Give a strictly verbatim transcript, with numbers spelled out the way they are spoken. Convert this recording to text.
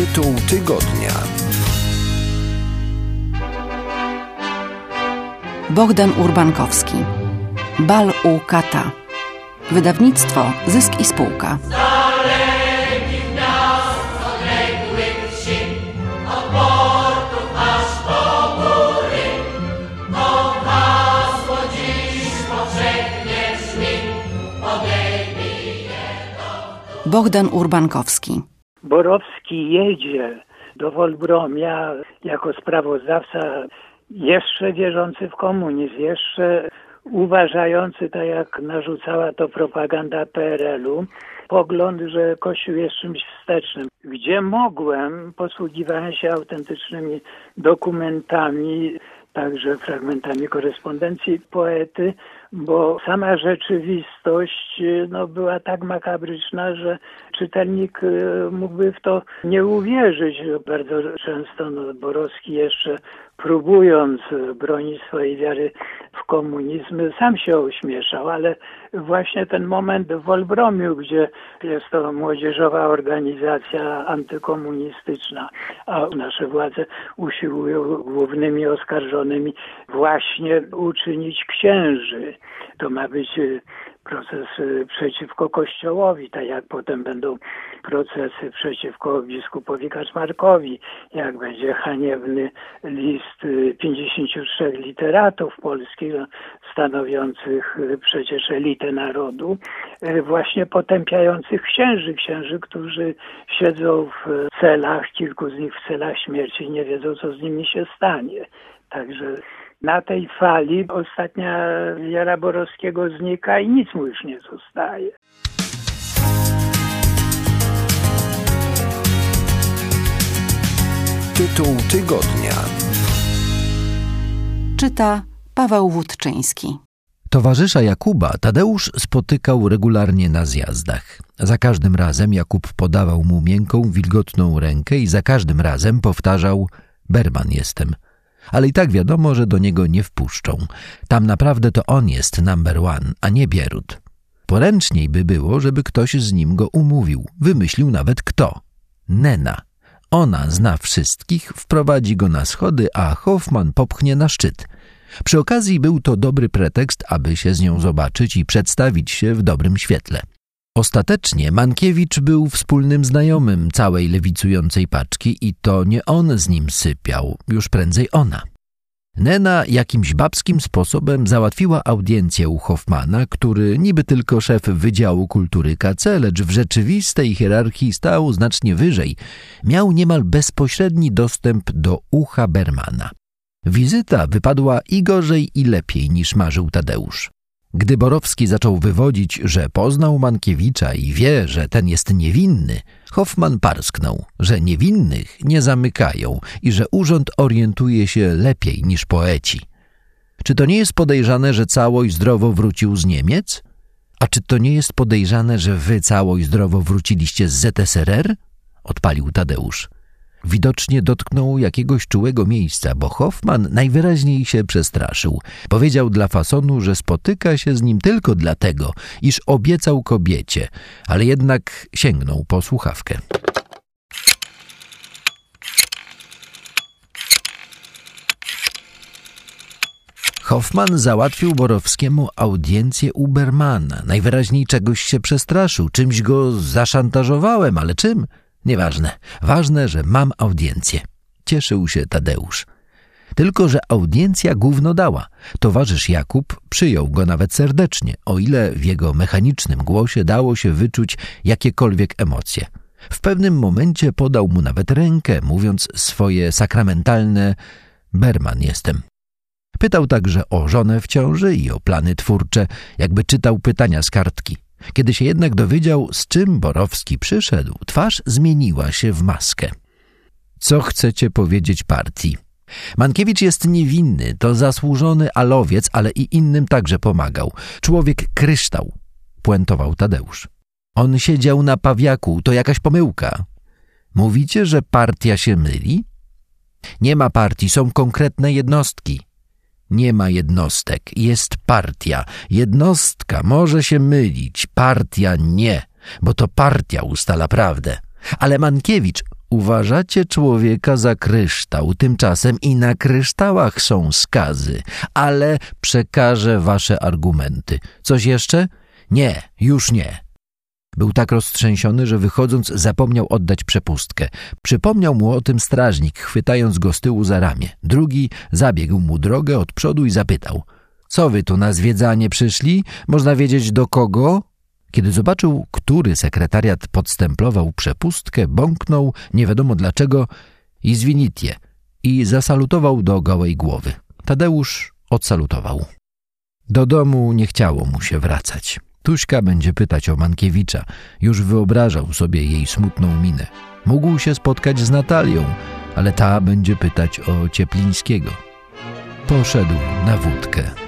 Tytuł tygodnia. Bogdan Urbankowski. Bal u kata. Wydawnictwo Zysk i Spółka. Bogdan Urbankowski. Borowski jedzie do Wolbromia jako sprawozdawca jeszcze wierzący w komunizm, jeszcze uważający, tak jak narzucała to propaganda P R L-u, pogląd, że Kościół jest czymś wstecznym. Gdzie mogłem, posługiwałem się autentycznymi dokumentami, także fragmentami korespondencji poety, bo sama rzeczywistość no, była tak makabryczna, że czytelnik mógłby w to nie uwierzyć. Bardzo często no, Borowski jeszcze próbując bronić swojej wiary w komunizm, sam się ośmieszał, ale właśnie ten moment w Wolbromiu, gdzie jest to młodzieżowa organizacja antykomunistyczna, a nasze władze usiłują głównymi oskarżonymi właśnie uczynić księży. To ma być proces przeciwko Kościołowi, tak jak potem będą procesy przeciwko biskupowi Kaczmarkowi, jak będzie haniebny list pięćdziesięciu trzech literatów polskich, stanowiących przecież elitę narodu, właśnie potępiających księży, księży, którzy siedzą w celach, kilku z nich w celach śmierci i nie wiedzą, co z nimi się stanie. Także na tej fali ostatnia wiara Borowskiego znika i nic mu już nie zostaje. Tytuł tygodnia. Czyta Paweł Wódczyński. Towarzysza Jakuba Tadeusz spotykał regularnie na zjazdach. Za każdym razem Jakub podawał mu miękką, wilgotną rękę i za każdym razem powtarzał: Berman jestem. Ale i tak wiadomo, że do niego nie wpuszczą. Tam naprawdę to on jest number one, a nie Bierut. Poręczniej by było, żeby ktoś z nim go umówił. Wymyślił nawet kto. Nena. Ona zna wszystkich, wprowadzi go na schody, a Hoffman popchnie na szczyt. Przy okazji był to dobry pretekst, aby się z nią zobaczyć i przedstawić się w dobrym świetle. Ostatecznie Mankiewicz był wspólnym znajomym całej lewicującej paczki i to nie on z nim sypiał, już prędzej ona. Nena jakimś babskim sposobem załatwiła audiencję u Hoffmana, który niby tylko szef Wydziału Kultury K C, lecz w rzeczywistej hierarchii stał znacznie wyżej. Miał niemal bezpośredni dostęp do ucha Bermana. Wizyta wypadła i gorzej, i lepiej niż marzył Tadeusz. Gdy Borowski zaczął wywodzić, że poznał Mankiewicza i wie, że ten jest niewinny, Hoffman parsknął, że niewinnych nie zamykają i że urząd orientuje się lepiej niż poeci. Czy to nie jest podejrzane, że cało i zdrowo wrócił z Niemiec? A czy to nie jest podejrzane, że wy cało i zdrowo wróciliście z Z S R R? Odpalił Tadeusz. Widocznie dotknął jakiegoś czułego miejsca, bo Hoffman najwyraźniej się przestraszył. Powiedział dla fasonu, że spotyka się z nim tylko dlatego, iż obiecał kobiecie, ale jednak sięgnął po słuchawkę. Hoffman załatwił Borowskiemu audiencję u Bermana. Najwyraźniej czegoś się przestraszył, czymś go zaszantażowałem, ale czym? Nieważne. Ważne, że mam audiencję. Cieszył się Tadeusz. Tylko że audiencja gówno dała. Towarzysz Jakub przyjął go nawet serdecznie, o ile w jego mechanicznym głosie dało się wyczuć jakiekolwiek emocje. W pewnym momencie podał mu nawet rękę, mówiąc swoje sakramentalne Berman jestem. Pytał także o żonę w ciąży i o plany twórcze, jakby czytał pytania z kartki. Kiedy się jednak dowiedział, z czym Borowski przyszedł, twarz zmieniła się w maskę. Co chcecie powiedzieć partii? Mankiewicz jest niewinny, to zasłużony alowiec, ale i innym także pomagał. Człowiek kryształ, puentował Tadeusz. On siedział na pawiaku, to jakaś pomyłka. Mówicie, że partia się myli? Nie ma partii, są konkretne jednostki. Nie ma jednostek, jest partia. Jednostka może się mylić, partia nie, bo to partia ustala prawdę. Ale Mankiewicz, Uważacie człowieka za kryształ, tymczasem i na kryształach są skazy, ale przekażę wasze argumenty. Coś jeszcze? Nie, już nie. Był tak roztrzęsiony, że wychodząc zapomniał oddać przepustkę. Przypomniał mu o tym strażnik, chwytając go z tyłu za ramię. Drugi zabiegł mu drogę od przodu i zapytał: co wy tu na zwiedzanie przyszli? Można wiedzieć do kogo? Kiedy zobaczył, który sekretariat podstemplował przepustkę, bąknął, nie wiadomo dlaczego, i zwinitie, i zasalutował do gołej głowy. Tadeusz odsalutował. Do domu nie chciało mu się wracać. Tuśka będzie pytać o Mankiewicza. Już wyobrażał sobie jej smutną minę. Mógł się spotkać z Natalią, ale ta będzie pytać o Cieplińskiego. Poszedł na wódkę.